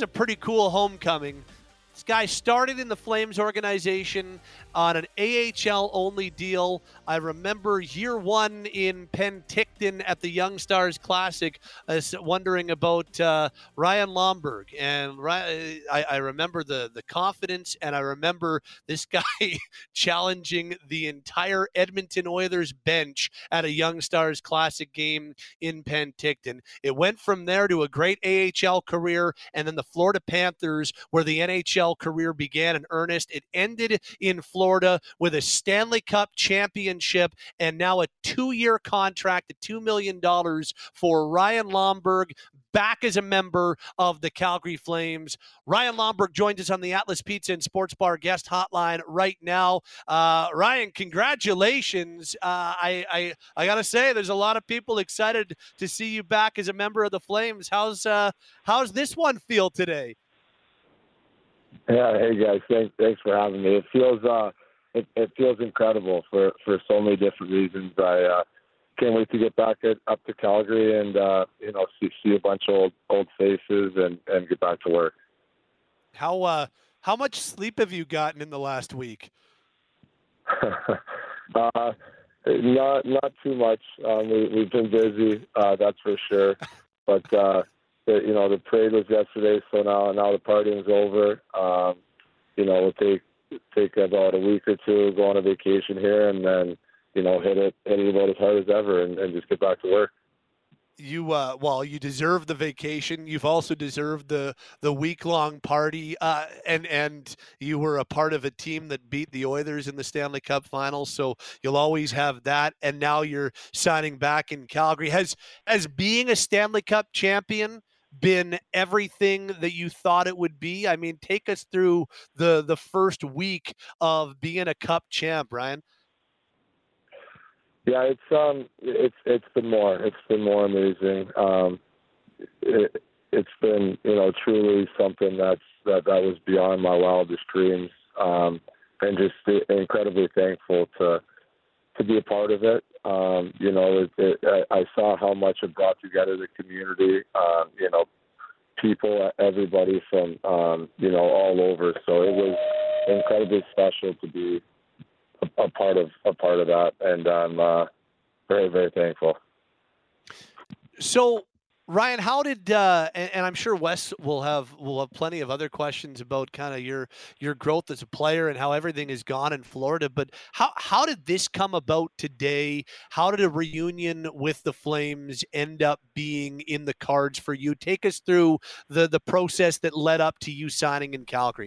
a pretty cool homecoming. This guy started in the Flames organization on an AHL-only deal. I remember year one in Penticton at the Young Stars Classic, wondering about Ryan Lomberg. And I remember the confidence, and I remember this guy challenging the entire Edmonton Oilers bench at a Young Stars Classic game in Penticton. It went from there to a great AHL career, and then the Florida Panthers, where the NHL career began in earnest. It ended in Florida with a Stanley Cup championship and now a 2-year contract at $2 million for Ryan Lomberg, back as a member of the Calgary Flames. Ryan Lomberg joins us on the Atlas Pizza and Sports Bar guest hotline right now. Ryan, congratulations. I got to say, there's a lot of people excited to see you back as a member of the Flames. How's this one feel today? Yeah, hey guys, thanks for having me. It feels it feels incredible for so many different reasons. I can't wait to get back up to Calgary and see a bunch of old faces and get back to work. How much sleep have you gotten in the last week? Not too much. We've been busy, that's for sure. But the parade was yesterday, so now the partying's over. We'll take about a week or two, go on a vacation here, and then hit it about as hard as ever, and just get back to work. You deserve the vacation. You've also deserved the week-long party, and you were a part of a team that beat the Oilers in the Stanley Cup Finals, so you'll always have that. And now you're signing back in Calgary. Has being a Stanley Cup champion been everything that you thought it would be? I mean, take us through the first week of being a Cup champ, Ryan. Yeah, it's been more. It's been more amazing. It's been truly something that was beyond my wildest dreams, and just incredibly thankful to be a part of it. I saw how much it brought together the community. People, everybody from all over. So it was incredibly special to be a part of that, and I'm very, very thankful. So, Ryan, how did and I'm sure Wes will have plenty of other questions about kind of your growth as a player and how everything has gone in Florida, but how did this come about today? How did a reunion with the Flames end up being in the cards for you? Take us through the process that led up to you signing in Calgary.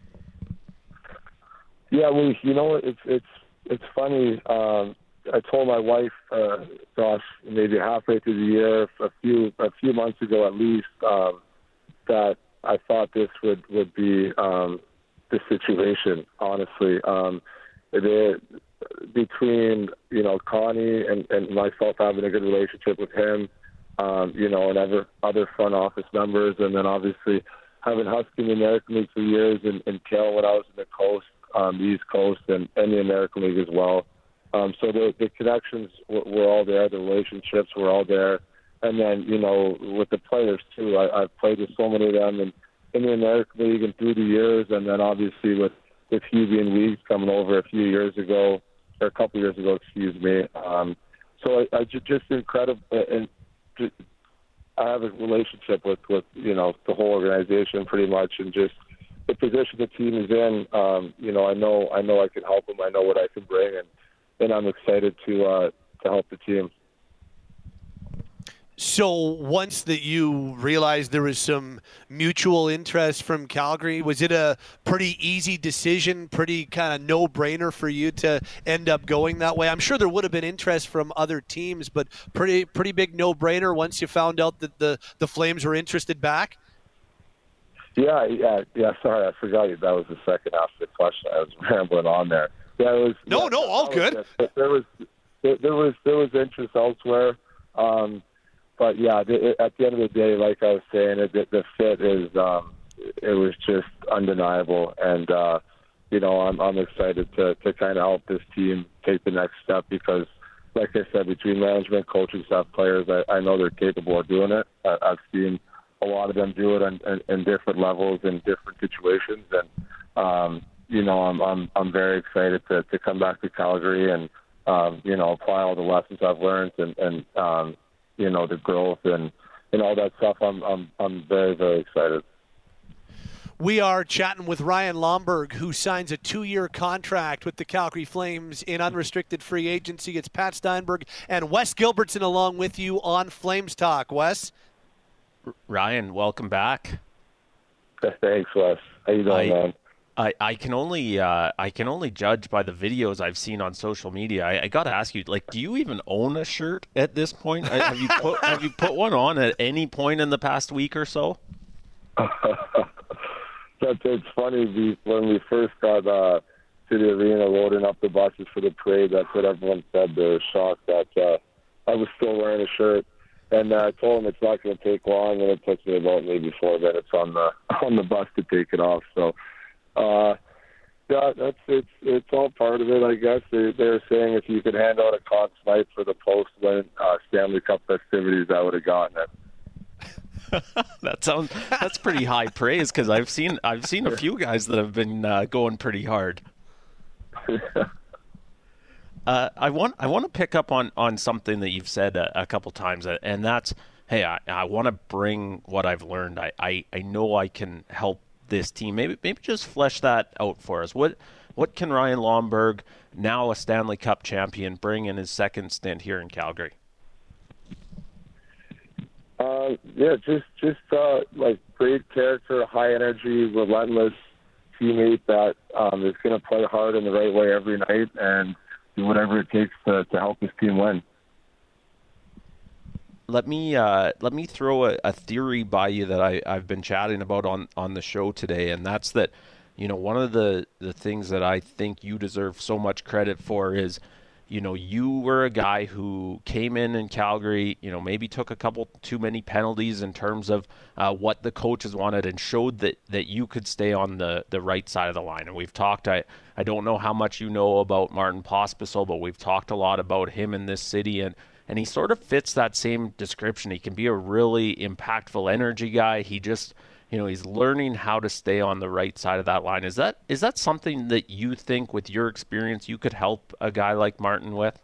Yeah, it's funny. I told my wife, maybe halfway through the year, a few months ago at least, that I thought this would be the situation. Honestly, between Connie and myself having a good relationship with him, and other front office members, and then obviously having Husky in the American League for years, and Kale when I was in the Coast. The East Coast and the American League as well. So the connections were all there. The relationships were all there. And then, with the players too, I've played with so many of them in the American League and through the years. And then obviously with Hubie and Weeks coming over a couple years ago, excuse me. So I just incredible. And I have a relationship with the whole organization pretty much, and just the position the team is in, I know I can help them. I know what I can bring, and I'm excited to help the team. So once that you realized there was some mutual interest from Calgary, was it a pretty easy decision, pretty kind of no-brainer for you to end up going that way? I'm sure there would have been interest from other teams, but pretty big no-brainer once you found out that the Flames were interested back? Yeah. Sorry, I forgot you. That was the second half of the question. I was rambling on there. Yeah, it was. All good. There was interest elsewhere, but yeah. At the end of the day, like I was saying, the fit is it was just undeniable, and I'm excited to kind of help this team take the next step because, like I said, between management, coaching staff, players, I know they're capable of doing it. I've seen a lot of them do it in different levels and different situations. And I'm very excited to come back to Calgary and apply all the lessons I've learned and the growth and all that stuff. I'm very, very excited. We are chatting with Ryan Lomberg, who signs a 2-year contract with the Calgary Flames in unrestricted free agency. It's Pat Steinberg and Wes Gilbertson along with you on Flames Talk. Wes? Ryan, welcome back. Thanks, Wes. How you doing, man? I can only judge by the videos I've seen on social media. I got to ask you, do you even own a shirt at this point? Have you put one on at any point in the past week or so? It's funny, when we first got to the arena loading up the buses for the parade, that's what everyone said. They were shocked that I was still wearing a shirt. And I told them it's not going to take long, and it took me about maybe 4 minutes on the bus to take it off. So, it's all part of it, I guess. They're saying if you could hand out a Conn Smythe for the post-win Stanley Cup festivities, I would have gotten it. That's pretty high praise, because I've seen a few guys that have been going pretty hard. I want to pick up on something that you've said a couple times, and that's, hey, I want to bring what I've learned. I know I can help this team. Maybe just flesh that out for us. What can Ryan Lomberg, now a Stanley Cup champion, bring in his second stint here in Calgary? Just great character, high energy, relentless teammate that is going to play hard in the right way every night and do whatever it takes to help his team win. Let me throw a theory by you that I've been chatting about on the show today, and that's that, one of the things that I think you deserve so much credit for is, you were a guy who came in Calgary, maybe took a couple too many penalties in terms of what the coaches wanted, and showed that you could stay on the right side of the line. And we've talked, I don't know how much you know about Martin Pospisil, but we've talked a lot about him in this city, and he sort of fits that same description. He can be a really impactful energy guy. He just, he's learning how to stay on the right side of that line. Is that something that you think, with your experience, you could help a guy like Martin with?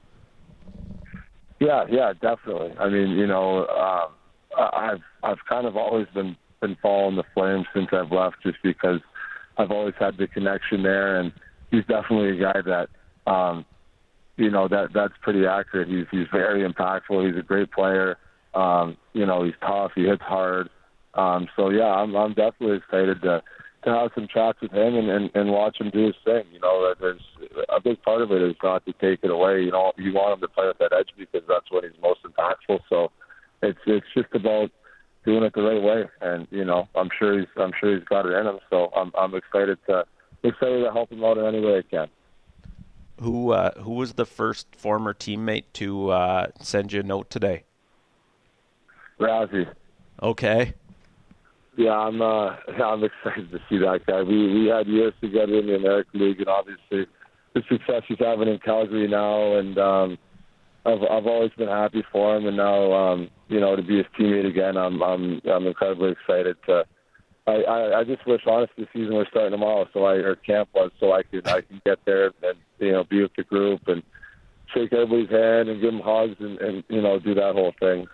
Yeah, definitely. I mean, I've kind of always been following the Flames since I've left, just because I've always had the connection there, and he's definitely a guy that, that's pretty accurate. He's very impactful. He's a great player. He's tough. He hits hard. I'm definitely excited to have some chats with him and watch him do his thing. There's a big part of it is not to take it away. You want him to play with that edge, because that's when he's most impactful. So it's just about doing it the right way, and I'm sure he's got it in him. So I'm excited to help him out in any way I can. Who was the first former teammate to send you a note today? Razzie. Okay. Yeah, I'm excited to see that guy. We had years together in the American League, and obviously the success he's having in Calgary now, and I've always been happy for him, and now to be his teammate again, I'm incredibly excited to. I just wish, honestly, the season was starting tomorrow, or camp was, so I can get there and be with the group and shake everybody's hand and give them hugs and do that whole thing.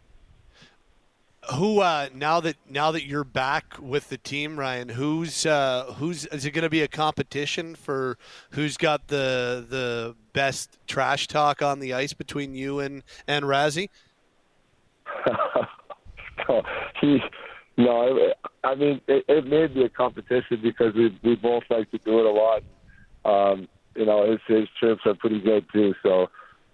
Who now that you're back with the team, Ryan? Who's is it going to be a competition for who's got the best trash talk on the ice between you and Razzie? No, I mean it may be a competition because we both like to do it a lot. His trips are pretty good too. So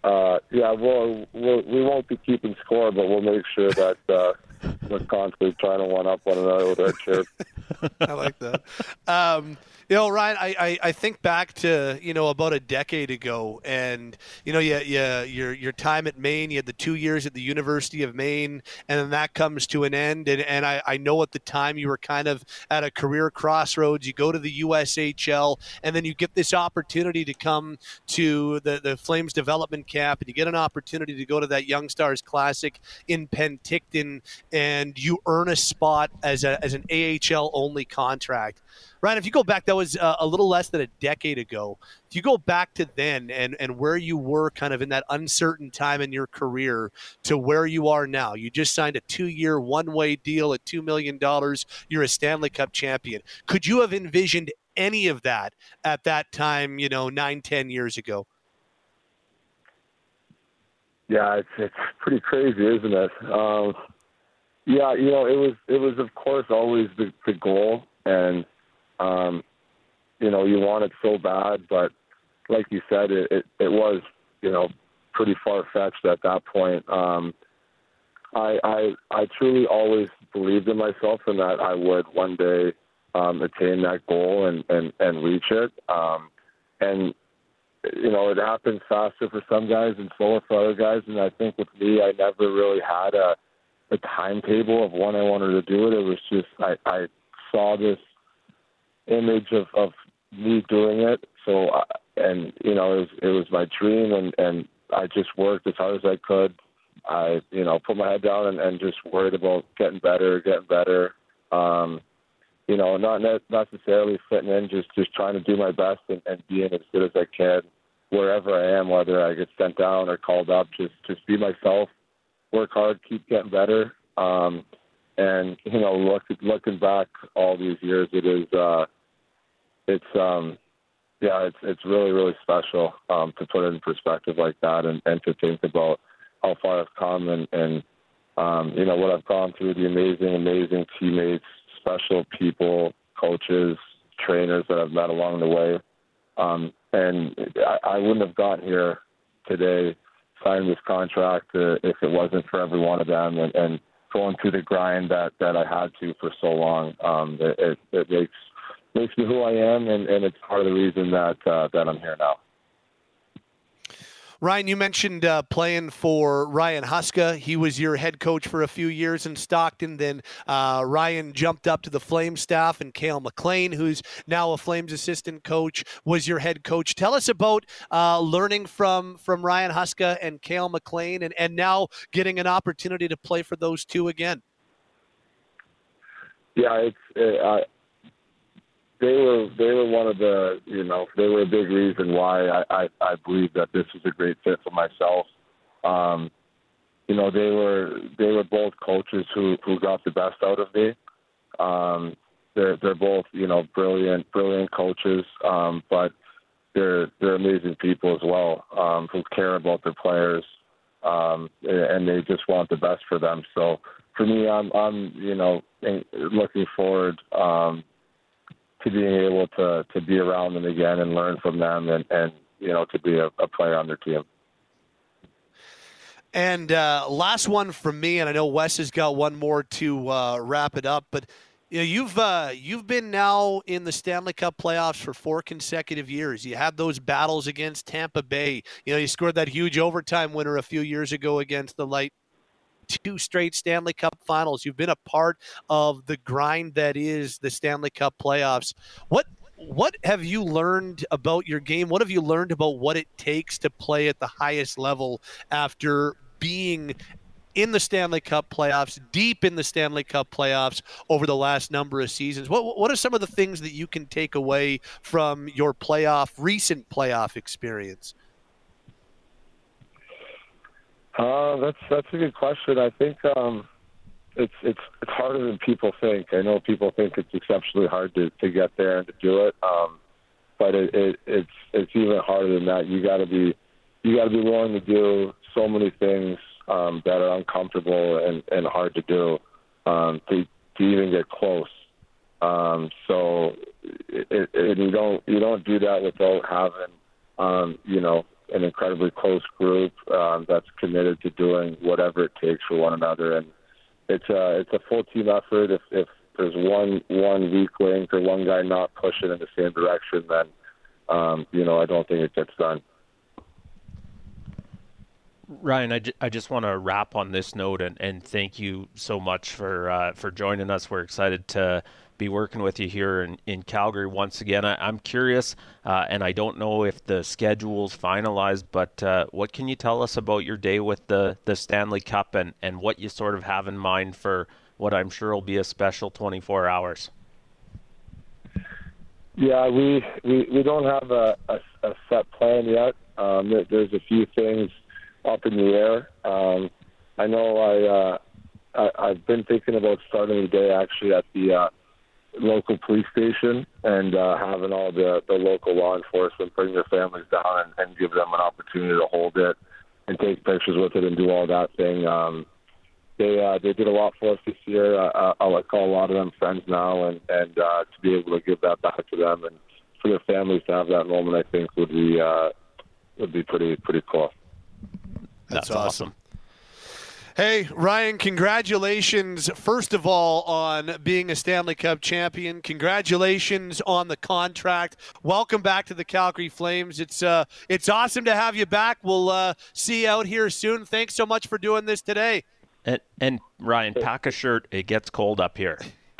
we won't be keeping score, but we'll make sure that. We're constantly trying to one up one another with our chirp. I like that. Ryan, I think back to about a decade ago, and your time at Maine. You had the 2 years at the University of Maine, and then that comes to an end. And I know at the time you were kind of at a career crossroads. You go to the USHL, and then you get this opportunity to come to the Flames development camp, and you get an opportunity to go to that Young Stars Classic in Penticton, and you earn a spot as an AHL-only contract. Ryan, if you go back, that was a little less than a decade ago. If you go back to then and where you were kind of in that uncertain time in your career to where you are now, you just signed a 2-year, one-way deal at $2 million. You're a Stanley Cup champion. Could you have envisioned any of that at that time, 9-10 years ago? Yeah, it's pretty crazy, isn't it? Yeah, it was of course always the goal, and you want it so bad, but like you said, it was pretty far fetched at that point. I truly always believed in myself and that I would one day attain that goal and reach it. And it happens faster for some guys and slower for other guys. And I think with me, I never really had a timetable of when I wanted to do it. It was just I saw this image of me doing it. So, it was my dream, and I just worked as hard as I could. I, put my head down and just worried about getting better. Not necessarily fitting in, just trying to do my best and being as good as I can wherever I am, whether I get sent down or called up. Just be myself, work hard, keep getting better. And looking back all these years, it's really, really special to put it in perspective like that, and to think about how far I've come and what I've gone through, the amazing teammates, special people, coaches, trainers that I've met along the way. And I wouldn't have gotten here today, signing this contract, if it wasn't for every one of them and going through the grind that I had to for so long. It makes me who I am, and it's part of the reason that I'm here now. Ryan, you mentioned playing for Ryan Huska. He was your head coach for a few years in Stockton. Then Ryan jumped up to the Flames staff, and Cale McLean, who's now a Flames assistant coach, was your head coach. Tell us about learning from Ryan Huska and Cale McLean, and now getting an opportunity to play for those two again. Yeah, They were one of the, they were a big reason why I believe that this was a great fit for myself. They were both coaches who got the best out of me. They're both, brilliant coaches, but they're amazing people as well, who care about their players, and they just want the best for them. So for me, I'm looking forward to being able to be around them again and learn from them and to be a player on their team. And last one from me, and I know Wes has got one more to wrap it up, but you've been now in the Stanley Cup playoffs for 4 consecutive years. You had those battles against Tampa Bay. You scored that huge overtime winner a few years ago against the Light. 2 straight Stanley Cup finals. You've been a part of the grind that is the Stanley Cup playoffs. What have you learned about your game? What have you learned about what it takes to play at the highest level after being in the Stanley Cup playoffs, deep in the Stanley Cup playoffs over the last number of seasons? What are some of the things that you can take away from your recent playoff experience? That's a good question. I think it's harder than people think. I know people think it's exceptionally hard to get there and to do it, but it's even harder than that. You got to be willing to do so many things that are uncomfortable and hard to do to even get close. So you don't do that without having an incredibly close group that's committed to doing whatever it takes for one another, and it's a full team effort. If there's one weak link or one guy not pushing in the same direction, then I don't think it gets done. Ryan, I just want to wrap on this note and thank you so much for joining us. We're excited to be be working with you here in Calgary once again. I'm curious, and I don't know if the schedule's finalized, but what can you tell us about your day with the Stanley Cup and what you sort of have in mind for what I'm sure will be a special 24 hours? Yeah, we don't have a set plan yet. There's a few things up in the air. I know I've been thinking about starting the day actually at the local police station and having all the local law enforcement bring their families down and give them an opportunity to hold it and take pictures with it and do all that thing. They did a lot for us this year. I call a lot of them friends now, and to be able to give that back to them and for their families to have that moment, I think would be pretty cool. That's awesome. Hey, Ryan, congratulations, first of all, on being a Stanley Cup champion. Congratulations on the contract. Welcome back to the Calgary Flames. It's awesome to have you back. We'll see you out here soon. Thanks so much for doing this today. And Ryan, pack a shirt. It gets cold up here.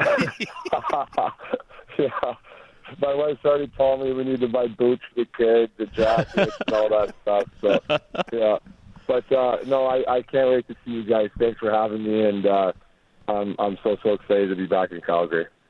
Yeah. My wife's already told me we need to buy boots for the kids, the jackets, and all that stuff. So, yeah. But, no, I can't wait to see you guys. Thanks for having me, and I'm so excited to be back in Calgary.